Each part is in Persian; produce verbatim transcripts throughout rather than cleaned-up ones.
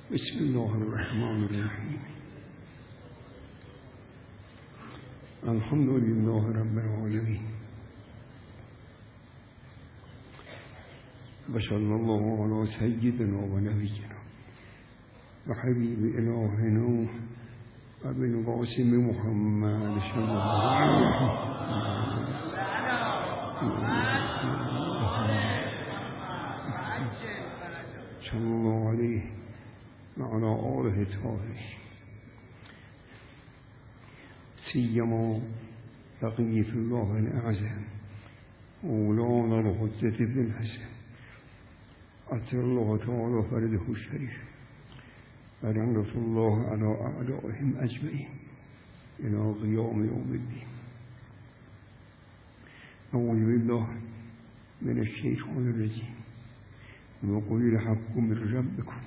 بسم الله الرحمن الرحیم. الحمد لله رب العالمین و صلی الله علی سیدنا و نبینا و حبیب الهنا و ابن قاسم محمد صلی الله علیه صلی الله علیه و علی آله الطاهرین سیما بقیة الله الأعظم مولانا الحجة بن الحسن عطر الله تعالى فرده الشريف ولعنة الله على أعدائهم أجمعين إلى قيام يوم الدين. أعوذ بالله من الشيطان الرجيم. وقل الحق من ربكم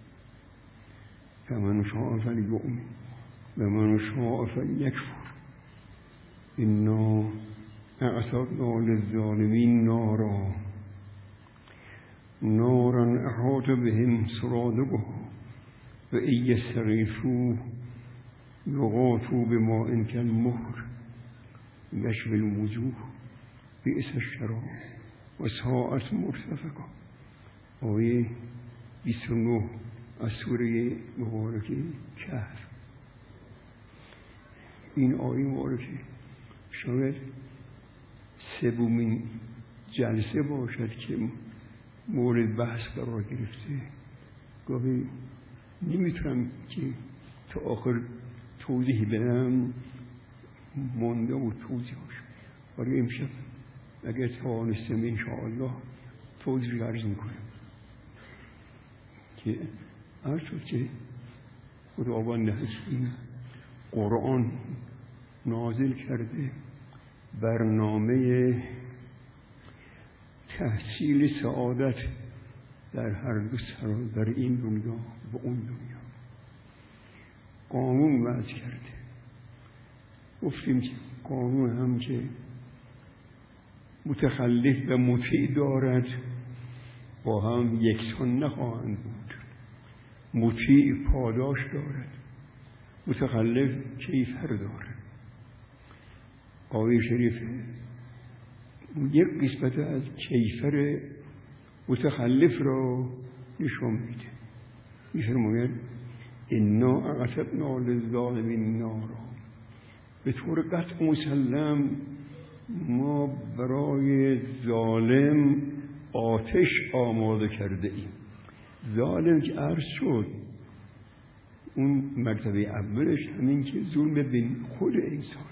فمن شاء فليؤمن ومن شاء فليكفر إنا أعتدنا للظالمين نارا نارا أحاط بهم سرادقها وإن يستغيثوا يغاثوا بماء كالمهر يشوي الوجوه بئس الشراب وساءت مرتفقا. آیه بیست و نه از سوره مبارکه کهف. این آیه مبارکه شاید سومین جلسه باشد که مورد بحث قرار گرفته. گاهی نمیتونم که تا آخر توضیح بدم، مانده و توضیحاش. برای امشب اگر توانستم انشاءالله توضیح عرض میکنم که هر شد که خداوند حکیم قرآن نازل کرده برنامه تحصیل سعادت در هر دو سرا، در این دنیا و اون دنیا، قانون وضع کرده. گفتیم که قانون هم که متخلف و مطیع دارد با هم یکسان نخواهند بود. مطیع پاداش دارد، متخلف کیفر دارد. آیه شریف یک قسمت از کیفر متخلف را نشان میده. میفرماید انا اعتدنا للظالمین نارا، به طور قطع مسلم ما برای ظالم آتش آماده کرده ایم. ظالم که عرض شد اون مرتبه اولش همین که ظلم به خود انسان،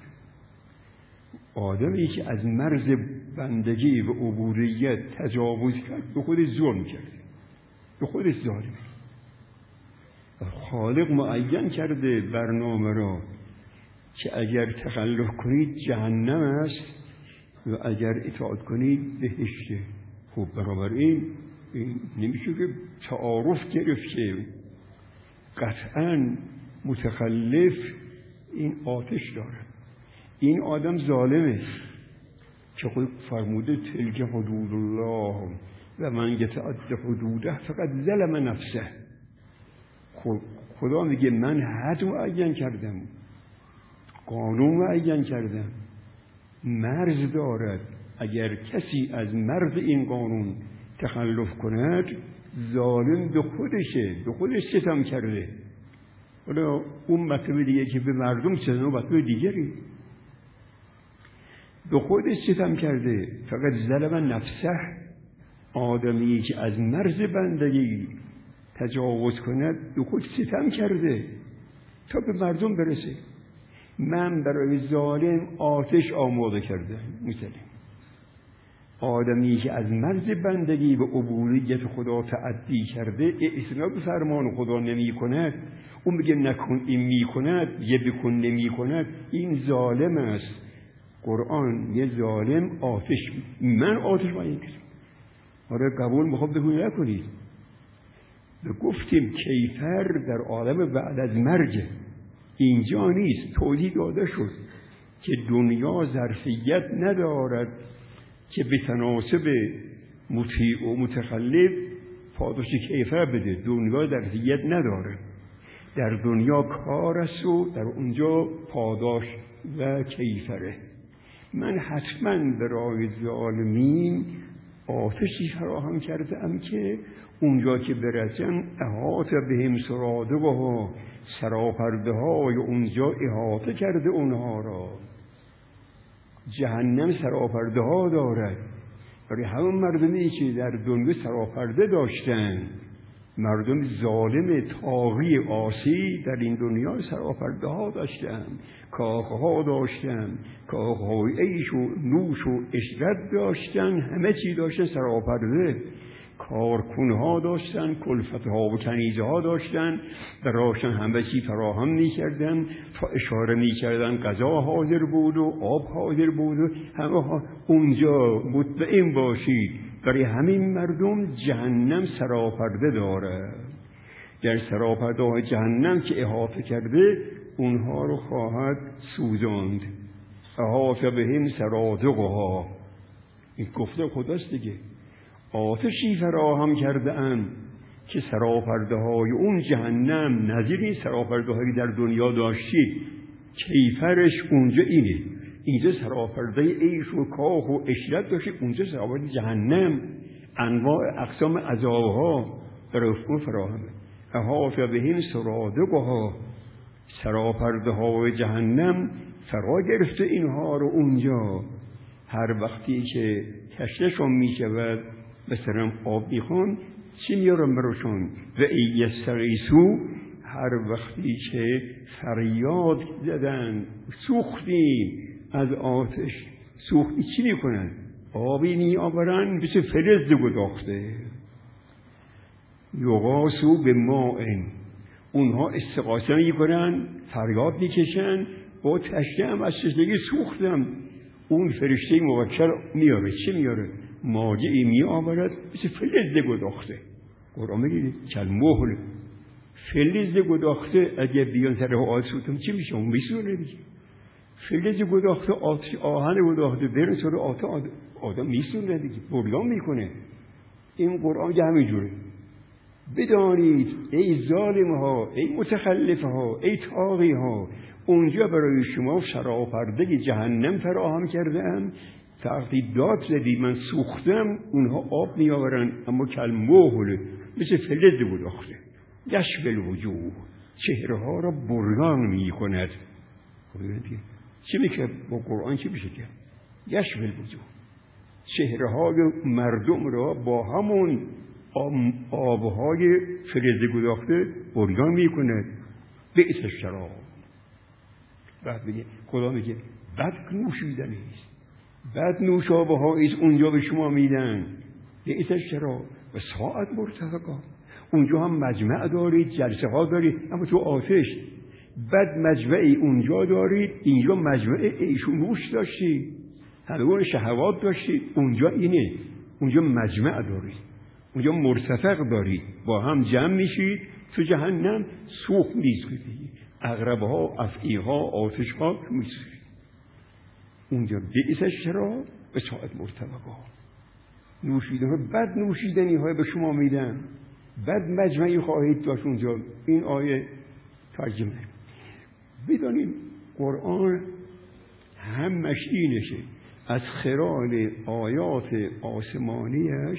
آدمی که از مرز بندگی و عبودیت تجاوز کرد به خود ظلم کرده، به خودش ظالم. خالق معین کرده برنامه را که اگر تخلف کنید جهنم است و اگر اطاعت کنید بهشته. خب بنابراین نمیشه که تعارف گرفت که قطعاً متخلف این آتش دارد. این آدم ظالم است که خود فرموده تلک حدود الله و من یتعد حدوده فقط ظلم نفسه. خدا میگه من حد معین کردم، قانون معین کردم، مرز دارد. اگر کسی از مرز این قانون تخلف کند ظالم به خودشه، به خودش ستم کرده. حالا اون مطلب دیگه که به مردم ستم، مطلب دیگری به خودش ستم کرده. فقط ظلم نفسه، آدمی که از مرز بندگی تجاوز کند به خود ستم کرده تا به مردم برسه. من برای ظالم آتش آماده کردم. مثلا آدمی که از مرز بندگی و عبودیت خدا تعدی کرده، اعتنا به فرمان خدا نمی کند، اون میگه نکن این می کند، یه بکن نمی کند، این ظالم است. قرآن یه ظالم آتش، من آتش معین کردم. آره قبول میخوام بگوی نکنید. و گفتیم کیفر در عالم بعد از مرگ، اینجا نیست. توضیح داده شد که دنیا ظرفیت ندارد که به تناسب مطیع و متخلف پاداش کیفر بده. دنیا در ذیت نداره، در دنیا کار است و در اونجا پاداش و کیفره. من حتما برای ظالمین آتشی فراهم کرده ام که اونجا که برسن احاطه بهم سرادقها، سراپرده های اونجا احاطه کرده اونها را. جهنم سراپرده ها دارد. برای همون مردمی که در دنیا سراپرده داشتن، مردم ظالم طاغی عاصی در این دنیا سراپرده ها داشتن، کاخ ها داشتن، کاخ های عیش و نوش و عشرت داشتن، همه چی داشتن سراپرده. کارکونه ها داشتن، کلفت ها و کنیزه ها داشتن، براشون همه چی فراهم می کردن، تا اشاره می کردن غذا حاضر بود و آب حاضر بود و همه ها. اونجا مطمئن باشید برای همین مردم جهنم سراپرده داره. در سراپرده های جهنم که احاطه کرده اونها رو خواهد سوزاند. احاطه بهم سرادقها، این گفته خداست دیگه. آتشی فراهم کرده ام که سراپرده های اون جهنم نظیر این سراپرده هایی در دنیا داشتید، کیفرش اونجا اینه. اینجا سراپرده عیش و کاخ و عشرت داشتید، اونجا سراپرده جهنم، انواع اقسام عذابها برای اون فراهمه. احاطه بهم سرادقها، سراپرده های جهنم فرا گرفته اینها رو اونجا. هر وقتی که کشتشون می شود مثلا آب میخوان چی میارن براشون؟ و یستغیثوا، هر وقتی که فریاد زدن سوختیم از آتش، سوختی چی میکنن؟ آبی می آورن مثل فلز گداخته. یغاثوا بماء، اونها استغاثه میکنن، فریاد میکشن، با تشنه هم از شدگی سوختم. اون فرشته موکل میاره، چه میاره؟ ماجعی می آورد مثل فلز گداخته. قرآن میگه کالمهل، فلز گداخته اگه بیان سر آتش سوختم چی میشه؟ اون میسوزه دیگه. فلز گداخته، آتش آهن گداخته برن سر آتش آدم میسوزه دیگه، بریان میکنه. این قرآن که همینجوره. بدانید ای ظالم ها، ای متخلف ها، ای طاغی ها، اونجا برای شما سراپرده جهنم فراهم کرده ام. وقتی داد زدی من سوختم، اونها آب می آورن، اما کالمهل مثل فلز گداخته. یشوی الوجوه، چهره ها را بریان می کند. چی میشه با قرآن؟ چی میشه که یشوی الوجوه؟ چهره های مردم را با همون آبهای فلز گداخته بریان می کند. بئس الشراب. بعد میگه خدا میگه بد نوشیدنی است، بد نوشابه هاییست اونجا به شما میدن. بئس الشراب و ساعت مرتفقا، اونجا هم مجمع دارید، جلسه ها دارید، اما تو آتش. بد مجمعی اونجا دارید، اینجا مجمع عیش و نوش داشتید، همه شهوات داشتید. اونجا اینه، اونجا مجمع دارید، اونجا مرتفق دارید، با هم جمع میشید. تو جهنم سوخت میسوزید، عقربه ها، افعی ها، آتش ها میسوزید. اونجا بئس الشراب و ساعت مرتفقا، نوشیدنی ها، بد نوشیدنی های به شما میدن، بد مجمعی خواهید داشت اونجا. این آیه ترجمه. بدانید قرآن همش اینشه، از خلال آیات آسمانیش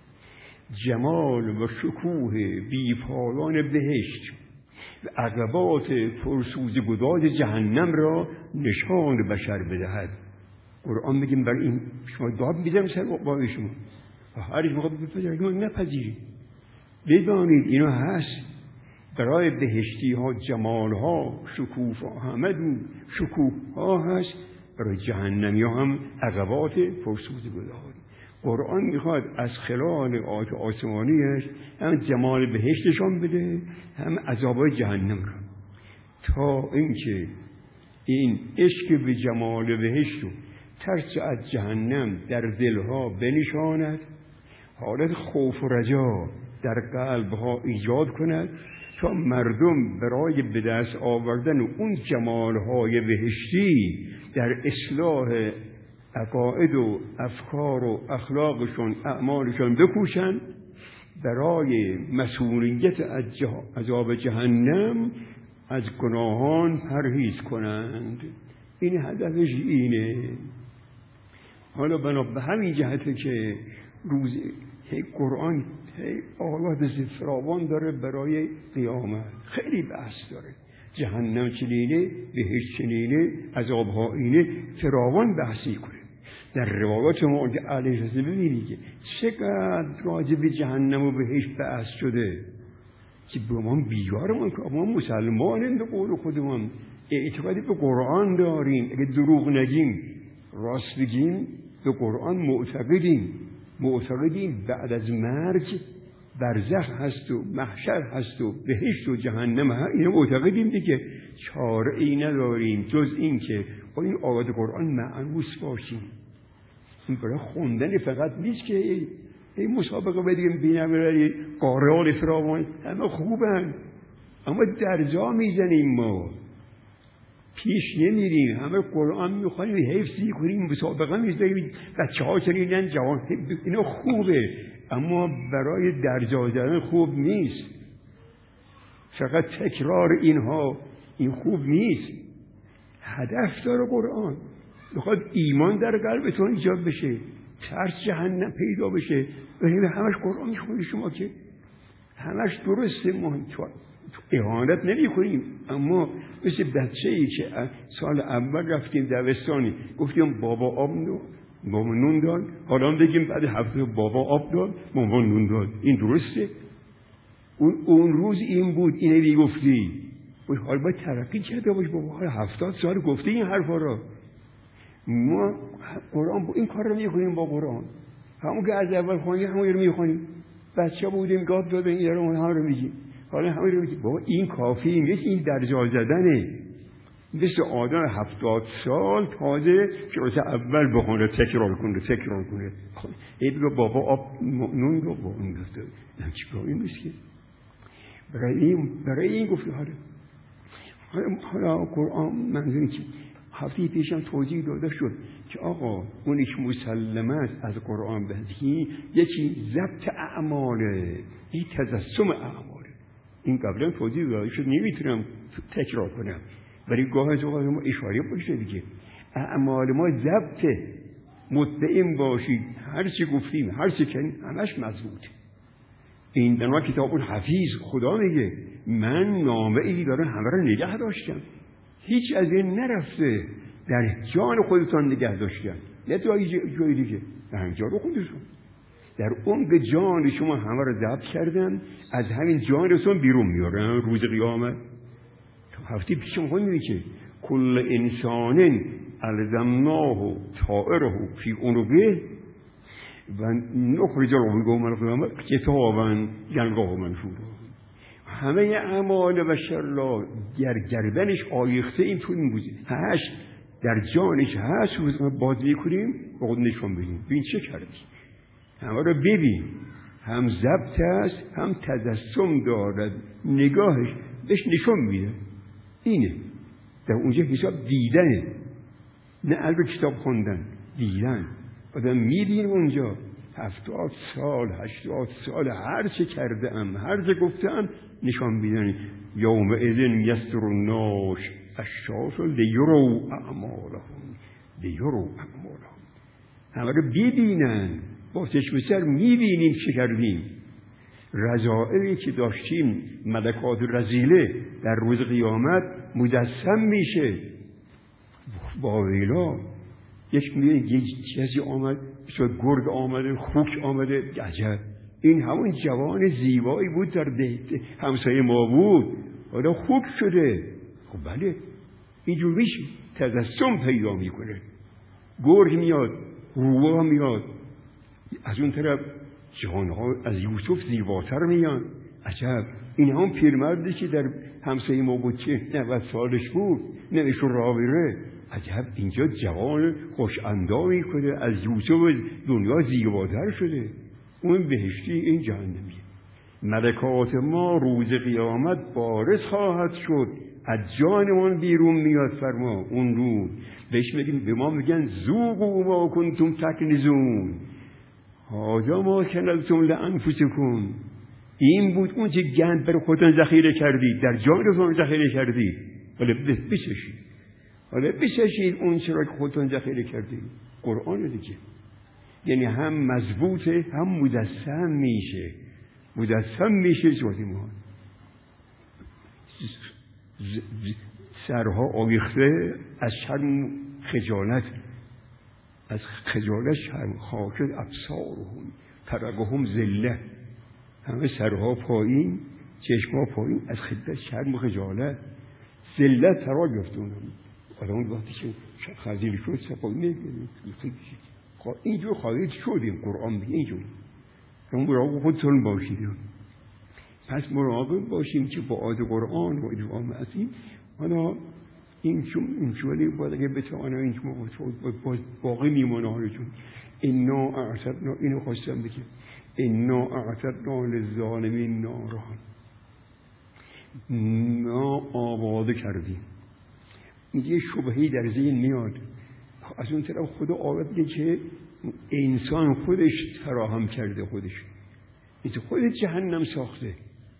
جمال و شکوه بی‌پایان بهشت و عقبات پرسوزگداز جهنم را نشان بشر بدهد. قرآن میگیم بر این شما داد میدم سر با شما و هرچی میخواد بپذیرید نپذیرید. بدانید اینو هست برای بهشتی ها، جمال ها، شکوه ها، همه دو شکوه ها هست. برای جهنمی ها هم عقبات پرسوزگداز. قرآن میخواد از خلال آیات آسمانیش هم جمال بهشتشان بده، هم عذابای جهنم را، تا اینکه این عشق به جمال بهشت و ترس از جهنم در دلها بنشاند، حالت خوف و رجا در قلبها ایجاد کند، تا مردم برای به دست آوردن اون جمالهای بهشتی در اصلاح عقاید و افکار و اخلاقشون، اعمالشون بکوشن. برای مسئولیت از عذاب جهنم از گناهان پرهیز کنند. این هدفش اینه. حالا بنا به همین جهته که روز قرآن آیات فراوان داره برای قیامت، خیلی بحث داره. جهنم چنینه، بهشت چنینه، عذابها اینه، فراوان بحثی کنه. در روایات ما علیه السلام ببینید که چقدر راجع به جهنم و بهشت بحث شده که به ما بیارمون که ما مسلمانیم، به قول خودمون اعتقادی به قرآن داریم. اگه دروغ نگیم راست بگیم به قرآن معتقدیم. معتقدیم بعد از مرگ برزخ هست و محشر هست و بهشت و جهنم هست. اینا معتقدیم دیگه، چاره ای نداریم جز این که با این آیات قرآن معنوس باشیم. این برای خوندن فقط نیست که این مسابقه بدیم بینم قارئان فراوان همه خوبن، اما درجا میزنیم، ما پیش نمیریم، همه قرآن میخوانیم، حفظی کنیم، مسابقه میزنیم، بچه ها چنینن، جوان، اینا خوبه اما برای درجا زدن خوب نیست. فقط تکرار اینها این خوب نیست. هدف داره قرآن، میخواد ایمان در قلبتون ایجاد بشه، ترس جهنم پیدا بشه. ببین همش قرآن میخونید شما که همش درسته، ما اهانت نمی کنیم، اما مثل بچه ای که سال اول رفتیم دبستانی گفتیم بابا آب داد ماما نون داد، حالا بگیم بعد هفته بابا آب داد ماما نون داد. این درسته؟ اون, اون روز این بود، اینه بی گفتی حالا باید ترقی کرده باش، بابا حالا هفتاد سال گفته این حرفا را. ما قرآن با این کار رو میکنیم، با قرآن همون که از اول خوانیم همون رو میخوانیم. بچه بودیم گاد داده این رو هم رو میگیم، حالا همون رو میگیم. بابا این کافی نیست، این درجا زدنه. مثل آدم هفتاد سال تازه کلاس اول بخونه، تکرار کنه تکرار کنه ای بگو بابا آب نون رو با اون دسته چیکار این نیست که برای این برای این گفته. حالا حالا قرآن منظوری که هفته پیشم توضیح داده شد که آقا اونیش مسلمت از قرآن بهی یکی ضبط اعماله، این تجسم اعماله. این قبلا توضیح داده شد، نمیتونم تکرار کنم، ولی گاه از اوقات ما اشاره باشه دیگه. اعمال ما ضبطه، مطمئن باشید هر چی گفتیم هر چی کنیم همش مضبوط. این در کتاب الحفیظ خدا میگه من نامه ای دارم همه رو نگه داشتم، هیچ از این نرفته، در جان خودتان نگه داشتم، نه تو جای دیگه، در جان خودتون، در عمق جان شما همه رو ضبط کردن، از همین جانتون بیرون میارن روز قیامت. هفته پیشم خود که کل انسان الزمناه طائره فی عنقه و نخرج له یوم القیامة کتابا یلقاه منشورا. همه اعمال بشر را در گردنش آویخته این تو این بوده، هشت در جانش هست، روز باز میکنیم با خود نشون بدیم ببین چه کردی. همه را ببین، هم ضبط است هم تجسم دارد، نگاهش بهش نشون میده. اینه در اونجا حساب دیدنه، نه البته کتاب خوندن، دیدن. آدم میبینه اونجا هفتاد سال هشتاد سال هر چه کرده ام هر چه گفته ام نشان میدن. یوم اذن یستر الناس الشاس لیروا اعمالهم لیروا اعمالهم. همه رو ببینن، با چشم سر میبینیم چه کردیم. رذائلی که داشتیم ملکات رذیله در روز قیامت مجسم میشه. با ویلا یک میبینید یک چیزی آمد، شد گرگ آمده، خوک آمده، عجب این همون جوان زیبایی بود در ده همسایه ما بود، حالا خوک شده. خب بله اینجوریش تجسم پیدا میکنه. گرگ میاد، روباه میاد، از اون طرف جوانها از یوسف زیباتر میان. عجب این همون پیرمردی که در همسایه ما بود که نود سالش بود نمیشون راه بره. عجب اینجا جوان خوش اندامی کنه، از یوسف دنیا زیباتر شده. اون بهشتی این جهنمی. ملکات ما روز قیامت بارز خواهد شد، از جانمون بیرون میاد. فرما اون رو بهش میگیم، به ما میگن ذوقوا ما کنتم تکنزون هذا ما کنزتم لانفسکم این بود اون که گند بر خودتان ذخیره کردید، در جانتان ذخیره کردید، حالا بچشید، حالا بچشید اون چرا که خودتان ذخیره کردید. قرآن دیگه، یعنی هم مضبوطه هم مجسم میشه، مجسم میشه ذاتی ما. سرها آویخته از شرم خجالت، از خجالت شرم، خاکت ابصارهم ترقهم ذله، همه سرها پایین، چشمها پایین، از خجالت شرم و خجالت ذلت فرا گرفتون. آدم وقتی که خجل شد سپاه نگیرید، اینجور خواهید شدیم. قرآن میگه اینجوری مراقب خودتون باشید. پس مراقب باشیم که با آیات قرآن و ادعام عظیم حالا این چون این جوری باید اگه بتوانا این چون باقی میمونه حالا چون انا اعتدنا، اینو خواستم بگم، انا اعتدنا للظالمین نارا، ما آباده کردیم. یه شبهی در ذهن میاد، از اون طرف خدا آیات میگه که انسان خودش فراهم کرده، خودش این خود جهنم ساخته.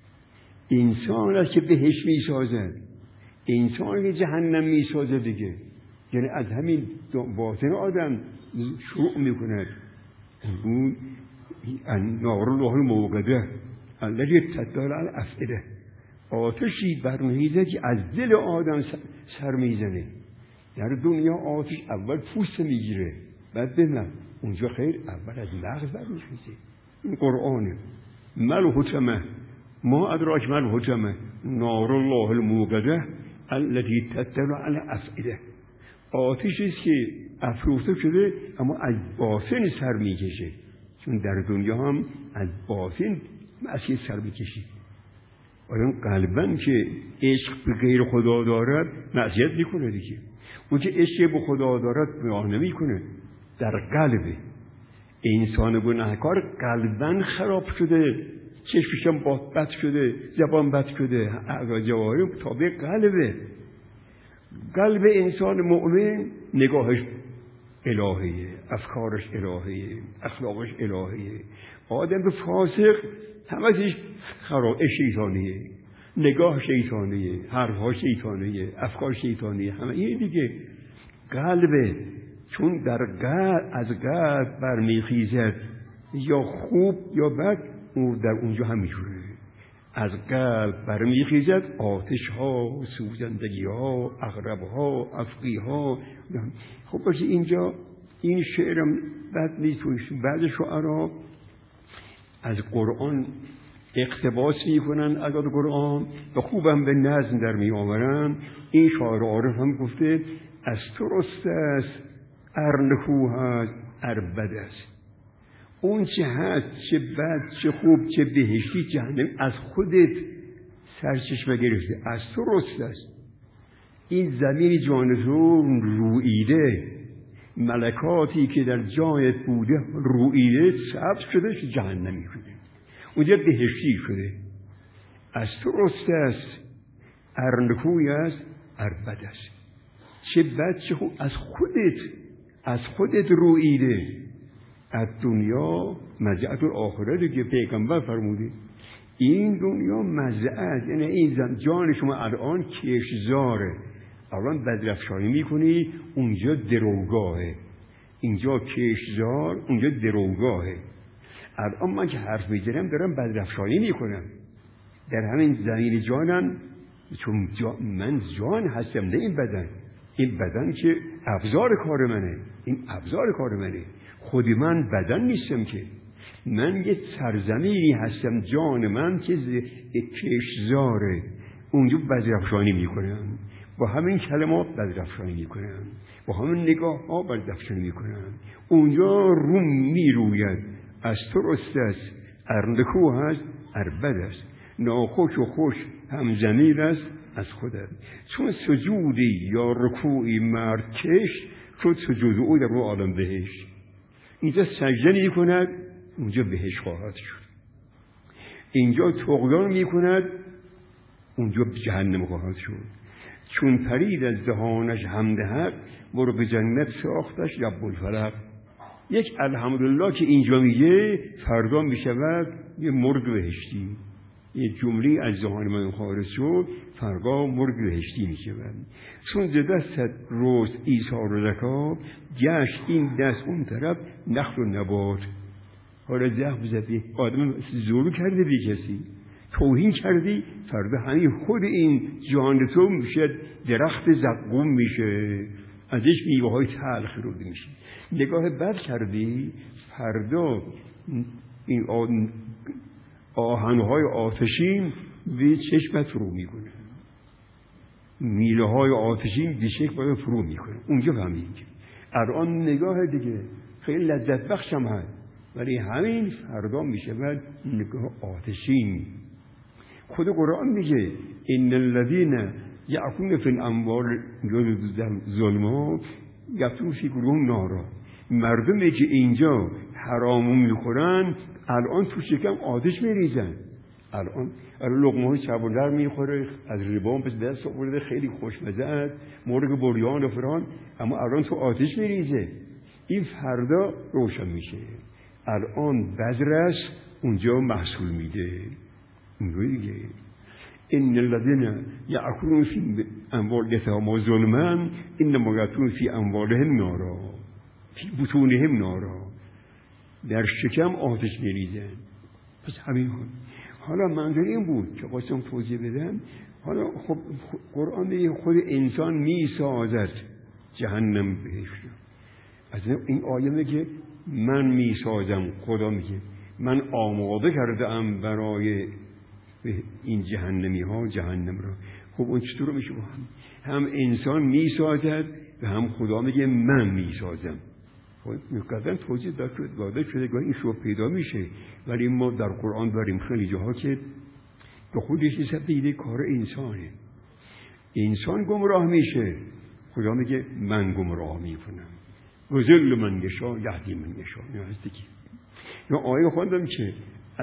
انسان است که بهش میسازد، انسان که جهنم میسازه دیگه. یعنی از همین باطن آدم شروع میکند. اون نار الله الموقده الذی تطلع علی الافئده، آتشی برمیزه که از دل آدم سر میزنه. در دنیا آتش اول پوست میگیره، بعد ببینم اونجا خیر اول از مغز برمیخیزه. این قرآنه. مل حتمه ما ادراک مل حتمه نار الله الموقده التي تطلع على الافئده، آتشی است که افروخته شده اما از باطن سر میکشه، چون در دنیا هم از باطن مسیح سر میکشید. آیا قلباً که عشق به غیر خدا دارد معصیت میکنه دیگه. اون که عشق به خدا دارد گناه نمیکنه، در قلبه. انسان گناهکار قلباً خراب شده، چشمشم بد شده، زبان بد شده، جوارح تابع قلبه. قلب انسان مؤمن نگاهش الهیه، افکارش الهیه، اخلاقش الهیه. آدم فاسق همش خراب شیطانیه، نگاه شیطانیه، حرفها شیطانیه، افکار شیطانیه، همه این دیگه قلبه. چون در قلب از قلب برمیخیزد یا خوب یا بد، اون در اونجا همینجوره. از قلب برمیخیزد آتش ها، سوزندگی ها، عقرب ها، افقی ها. خب باشه اینجا این شعرم بد نیست. بعد شعرها از قرآن اقتباس میکنن، از قرآن و خوبم به نظم در می آورن. این شاعر عارف هم گفته از تو رست است ارنکو هست اربد است. اون چه هست، چه بد، چه خوب، چه بهشتی، جهنم از خودت سرچشمه گرفته، از تو رست است. این زمین جان تو رویده، ملکاتی که در جایت بوده رویده، سبز شده، چه جهنمی شده، اونجا بهشتی شده. از تو رست است ارنکوی است اربد است. چه بد چه خوب از خودت، از خودت رویده. از دنیا مزعت الاخره دیگه پیغمبر فرموده. این دنیا مزعت، یعنی این جان شما الان کشزاره، الان بدرفشانی میکنی، اونجا دروگاهه. اینجا کشزار، اونجا دروگاهه. الان من که حرف میزنم دارم بدرفشانی میکنم در همین زمین جانم، چون جا من جان هستم نه این بدن. این بدن که ابزار کار منه، این ابزار کار منه. خودی من بدن نیستم که، من یه سرزمینی هستم، جان من که کشزاره، اونجا بدرفشانی میکنم، با همین کلمات بدرفشانی میکنم، با همین نگاه ها بدرفشانی میکنم. اونجا روم میروید. از تو رست است ارنکو هست اربد است. ناخوش و خوش هم ضمیر است از خودت. چون سجودی یا رکوعی مرد کش شد، سجود او در رو عالم بهشت. اینجا سجده می کند، اونجا بهشت خواهد شد. اینجا طغیان می کند، اونجا جهنم خواهد شد. چون پرید از دهانش حمد حق، برو به جنت ساختش رب الفلق. یک الحمدلله که اینجا میگه، فردا میشود یه مرد بهشتی. یه جمله از ذهن من خارج شد، فردا مرغ بهشتی میشود. چون ز دستت رست ایثار و زکات، گشت این دست اون طرف نخل و نبات. حالا زخم زدی، آدم زورو کرده بی کسی، توهین کردی، فردا همین خود این جان تو میشه درخت زقوم میشه، ازش میوه های تلخ رو میشه. نگاه بد کردی، فردا این آهنهای آتشین به چشمت فرو میکنه، میله های آتشین به چشمت فرو میکنه. اونجا فهمید الان نگاه دیگه خیلی لذت بخشم هست، ولی همین فردا میشه بعد نگاه آتشین. خود قرآن میگه ان الذين یأکلون فی الاموال ظلما یأکلون فی قلوبهم نارا. مردمی که اینجا حرامو میخورن الان تو شکم آتش میریزن. الان الان لقمه های چبردر میخوره، از ربا پس دست آورده، خیلی خوشمزه است، مرغ بریان و فران، اما الان تو آتش میریزه. این فردا روشن میشه. الان بذر است، اونجا محصول میده. اینجوری دیگه ان الذين یأکلون فی اموالهم ظلما انما یأکلون فی اموالهم نارا فی بطونهم نارا. در شکم آتش میریزن. پس همین ها. حالا منظور این بود که خواستم توضیح بدم. حالا خب قرآن میگه خود انسان میسازد جهنم بهشت. از این آیه میگه من میسازم، خدا میگه من آماده کرده ام برای این جهنمی ها جهنم را. خب اون چطور میشه با هم؟ هم انسان میسازد و هم خدا میگه من میسازم. مقدم توضیح داده شده گاهی این شو پیدا میشه، ولی ما در قرآن داریم خیلی جاها که به خودش حساب دیده کار انسانه. انسان گمراه میشه، خدا میگه من گمراه میکنم. وذل من یشاء یهدی من یشاء. یا هستی که یا آیه خوندم که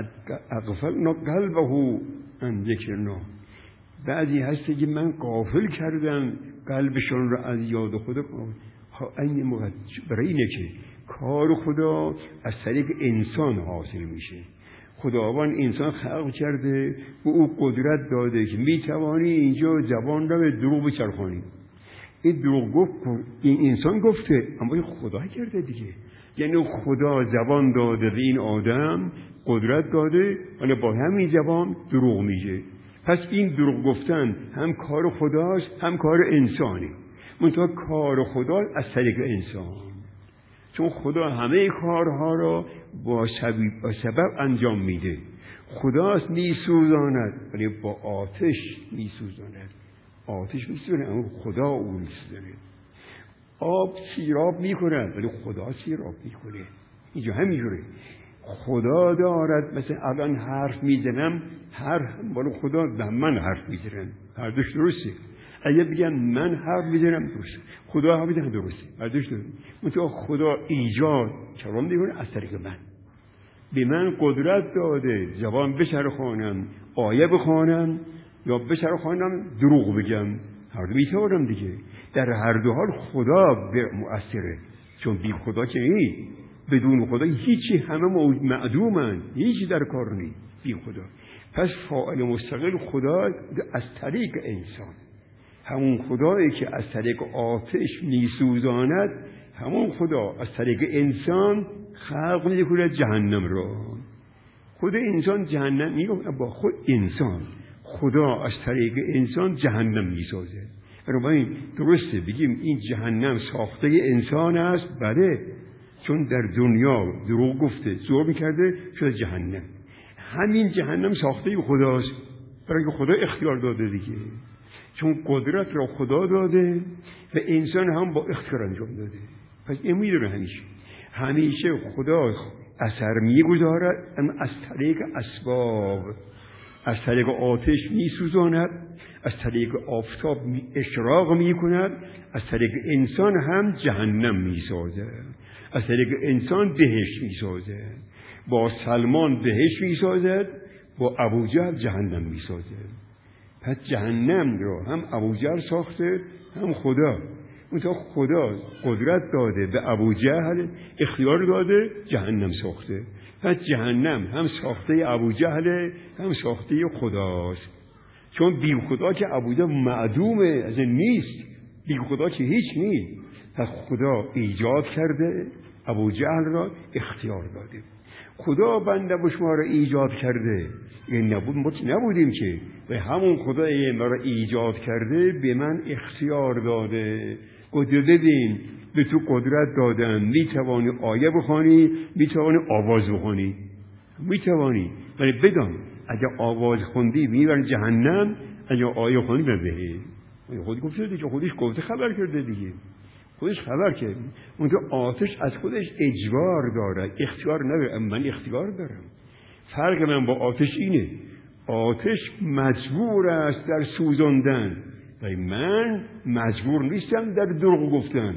اغفلنا قلبه عن ذکرنا. بعضی هستی که من غافل کردم قلبشون را از یاد خدا. این موقع برای اینه که کار خدا از طریق انسان حاصل میشه. خداوند انسان خلق کرده و او قدرت داده که میتوانی اینجا زبان را به دروغ بچرخانی. این دروغ گفت این انسان گفته، اما خدا کرده دیگه. یعنی خدا زبان داده به این آدم، قدرت داده، ولی با همین زبان دروغ میگه. پس این دروغ گفتن هم کار خداست هم کار انسانی. منتها کار خدا از طریق انسان، چون خدا همه کارها را با سبب, با سبب انجام میده. خداست میسوزاند ولی با آتش میسوزاند. آتش میسوزاند اما خدا او میسوزاند. آب سیراب میکند ولی خدا سیراب میکنه. اینجا همینجوره. خدا دارد، مثلا الان حرف میزنم، حرف بالا خدا به من حرف میزنم، هر دوش درسته. اگه بگم من حرف میزنم درسته، خدا حرف میزنم درسته، هر دوش درسته. منتها خدا ایجاد کلام میکنه از طریق من. به من قدرت داده زبان بچرخانم، آیه بخوانم یا بچرخانم دروغ بگم، هر دو میتوانم دیگه. در هر دو حال خدا مؤثره، چون بی خدا که نیست. بدون خدا هیچی، همه معدومن، هیچی در کار نیست بی خدا. پس فاعل مستقل خدا از طریق انسان، همون خدایی که از طریق آتش میسوزاند، همون خدا از طریق انسان خلق میکنه جهنم را. خود انسان جهنم میگه با خود انسان، خدا از طریق انسان جهنم میسازه. بنابراین درسته بگیم این جهنم ساخته انسان است، بله، چون در دنیا دروغ گفته، ظلم کرده، شده جهنم. همین جهنم ساخته خداست، برای که خدا اختیار داده دیگه. چون قدرت را خدا داده و انسان هم با اختیار انجام داده. پس این میدونه همیشه همیشه خدا اثر میگذارد، اما از طریق اسباب. از طریق آتش میسوزاند، از طریق آفتاب اشراق میکند، از طریق انسان هم جهنم میسازد، از طریق انسان بهشت میسازد. با سلمان بهشت میسازد، با ابوجهل جهنم میسازد. پس جهنم را هم ابوجهل ساخته هم خدا. اونتا خدا قدرت داده به ابوجهل، اختیار داده، جهنم ساخته. پس جهنم هم ساخته ابوجهل هم ساخته خداست. چون بی خدا که ابوجهل معدومه، از نیست، بی خدا که هیچ نیست. پس خدا ایجاد کرده، ابوجهل را اختیار داده. خدا بنده و شما را ایجاد کرده، این نبود ما نبودیم که، و همون خدای ما را ایجاد کرده به من اختیار داده. گفته ببین به تو قدرت دادم، میتوانی آیه بخوانی، میتوانی آواز بخوانی، میتوانی، ولی بدان اگر آواز خوندی میبرن جهنم، اگر آیه خوندی به بهشت. خود گفته دیگه، خودش گفته خبر کرده دیگه، خودش خبر کرد. اون آتش از خودش اجبار داره، اختیار نداره، من اختیار دارم. فرق من با آتش اینه، آتش مجبور است در سوزاندن و من مجبور نیستم در دروغ گفتن.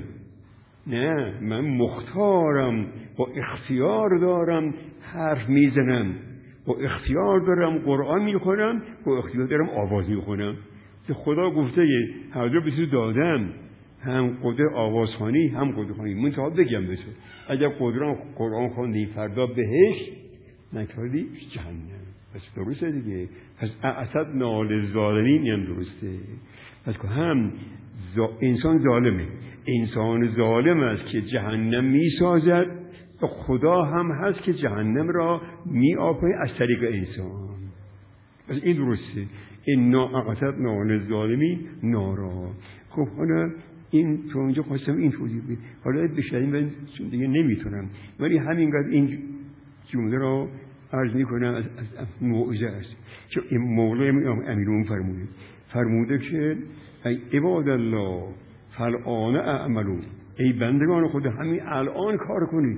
نه، من مختارم، با اختیار دارم حرف میزنم، با اختیار دارم قرآن میخونم، با اختیار دارم آواز میخونم. که خدا گفته هر دو به تو دادم، هم قدر آوازخوانی هم قدر خوانی. من تا بگم به تو اگر قدران قرآن خوندی فردا بهشت، نکردی جهنم. پس درسته دیگه. پس اصد نال ظالمین هم درسته. پس که هم انسان ظالمه، انسان ظالم است که جهنم می سازد و خدا هم هست که جهنم را می آفرید از طریق انسان. پس این درسته. انا اعتدنا للظالمین نارا. خب حالا این تو اونجا خواستم این توضیح بدم، حالا بشنیم و چون دیگه نمیتونم، ولی همینقدر این جمله را عرض میکنم. از, از موعظه است که این مولا امیرون فرموده فرموده که ای عباد الله فالآن اعملوا، ای بندگان خدا همین الان کار کنید،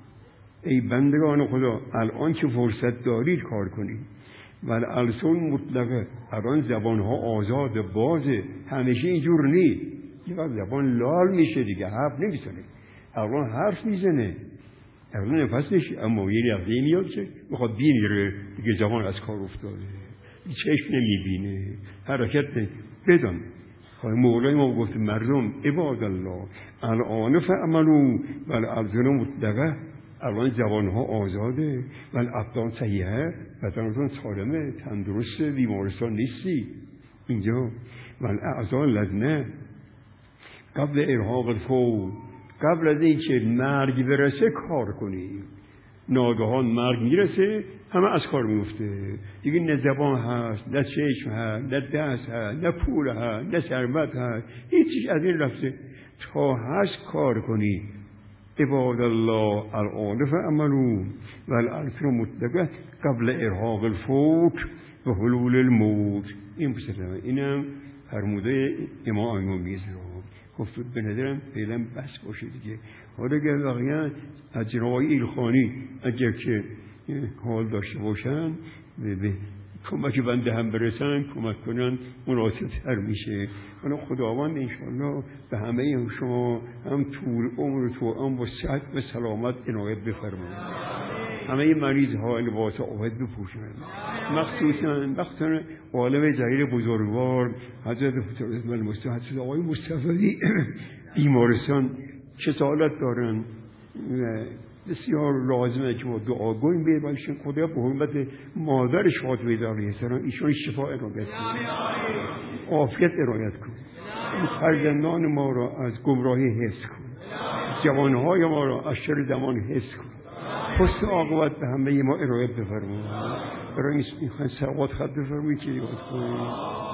ای بندگان خدا الان که فرصت دارید کار کنید. ولی السون مطلقه، الان زبان ها آزاد بازه، همیشه اینجور نیست. یه وقت زبان لال میشه دیگه، حرف نمیزنه. الان حرف میزنه، الان نفس نشه، اما یه لحظه میاد که میخواد بمیره دیگه، زبان از کار افتاده، چشم نمیبینه، حرکت نه. بدان مولای ما گفت مردم عباد الله الان فعملوا ولی السون مطلقه، الان زبان ها آزاده، ولی ابدان صحیحه، بدنتون سالمه، تندرسته، بیمارستان نیستی اینجا. ولی اعضا لذنه قبل ارهاق الفوت، قبل از این که مرگ برسه کار کنی. ناگهان مرگ میرسه همه از کار میفته دیگه، نه زبان هست، نه چشم هست، نه دست هست، نه پول هست، نه ثروت هست، هیچ چیز از این رفته. تا هست کار کنی. عباد الله الان فعملوا والعصر مطلقه قبل ارهاق الفوت و حلول الموت. این بسیاره اینم فرموده امام امامی رو گفت. به نظرم فعلا بس باشه دیگه. حالا اگر واقعا از جنابای ایلخانی اگر که حال داشته باشن به کمک بنده هم برسن، کمک کنن، مناسب تر میشه. حالا خداوند انشاءالله به همه شما هم طول عمر تو هم و صحت و سلامت عنایت بفرماید. همه مریض ها لباس عافیت بپوشند، مخصوصا مخصوصا عالم ظهیر بزرگوار حضرت حضرت آقای مصطفی بیمارستان کسالت دارن، بسیار لازمه که ما دعا گویم به باشیم خدا به حرمت مادر فاطمه علیه السلام ایشون شفا عنایت کن، عافیت عنایت کن، فرزندان ما را از گمراهی حفظ کن، جوانهای ما را از شر زمان حفظ کن، حسن عاقبت به همه ما عنایت بفرما. برای این خواهد سواد خط بفرمایید که یاد کنید.